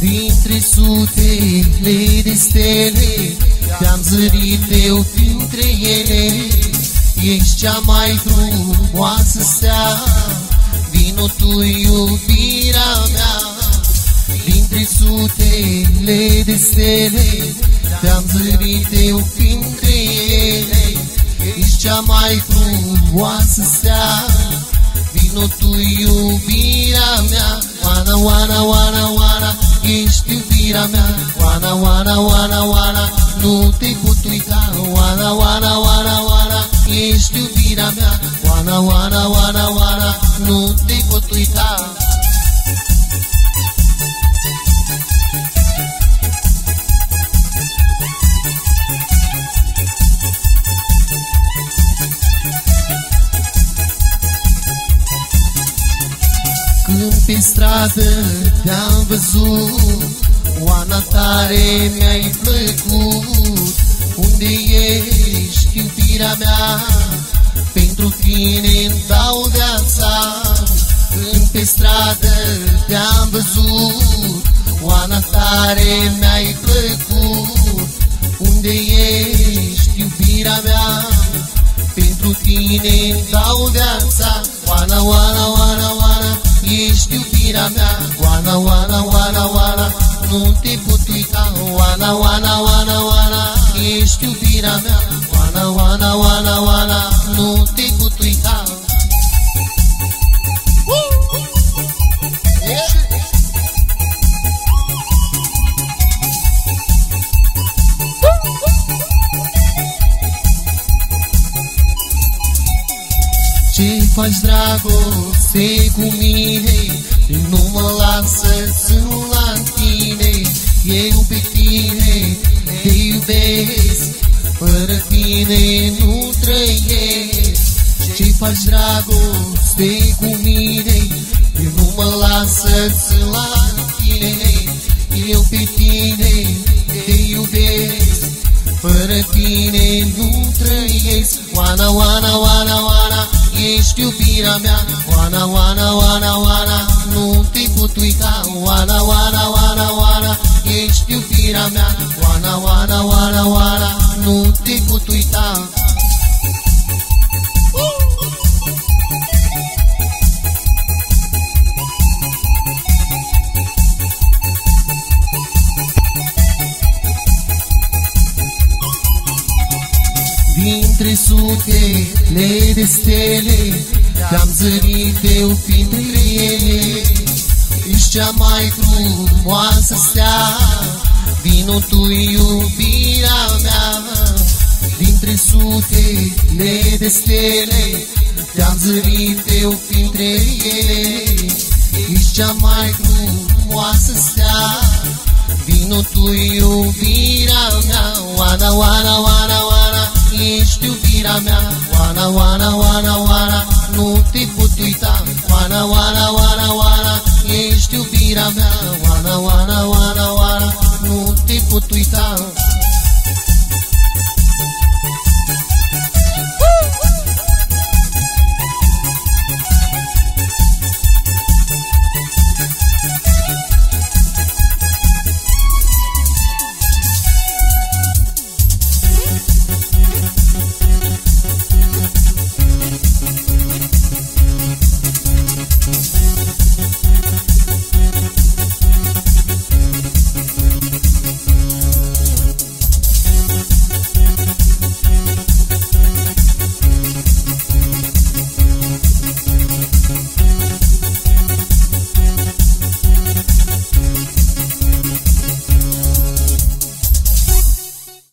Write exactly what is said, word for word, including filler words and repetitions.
Dintre sutele de stele te-am zărit eu printre ele. Ești cea mai frumoasă stea, vino tu, iubirea mea. Dintre sutele de stele te-am zărit eu printre ele. Ești cea mai frumoasă stea, vino tu, iubirea mea. Oana, oana, oana, oana, ești iubirea mea. Oana, oana, oana, oana, nu te pot uita. Oana, oana, oana, oana, ești iubirea mea. Oana, oana, oana, oana, nu te pot uita. Când pe stradă te-am văzut, Oana, tare mi-ai plăcut. Unde ești, iubirea mea? Pentru tine-mi dau viața. Când pe stradă te-am văzut, Oana, tare mi-ai plăcut. Unde ești, iubirea mea? Pentru tine-mi dau viața. Oana, oana, oana, oana, ești iubirea mea. Oana, oana, oana, oana, nu te pot uita. Oana, oana, oana, oana, ești iubirea mea. Oana, oana, oana, oana, nu te pot uita. Ce faci, dragoste, cu mine? Nu mă lasă să la tine. Eu pe tine te iubesc, fără tine nu trăiesc. Ce faci, dragoste, cu mine? Nu mă lasă să la tine. Eu pe tine te iubesc, fără tine nu trăiesc. Oana, oana, oana, oana, ești iubirea mea. Oana, oana, oana, oana, nu te pot uita. Oana, oana, oana, oana, ești iubirea mea. Oana, oana, oana, oana, nu te pot uita. Dintre sutele de stele te-am zărit eu printre ele. Ești cea mai frumoasă stea, vino tu, iubirea mea. Dintre sutele de stele te-am zărit eu printre ele. Ești cea mai frumoasă stea, vino tu, iubirea mea. Oana, oana, oana, oana, ești iubirea mea. Oana, oana, oana, oana, nu te pot uita. Oana, oana, oana, oana, ești iubirea mea. Oana, oana, oana, oana, nu te pot uita.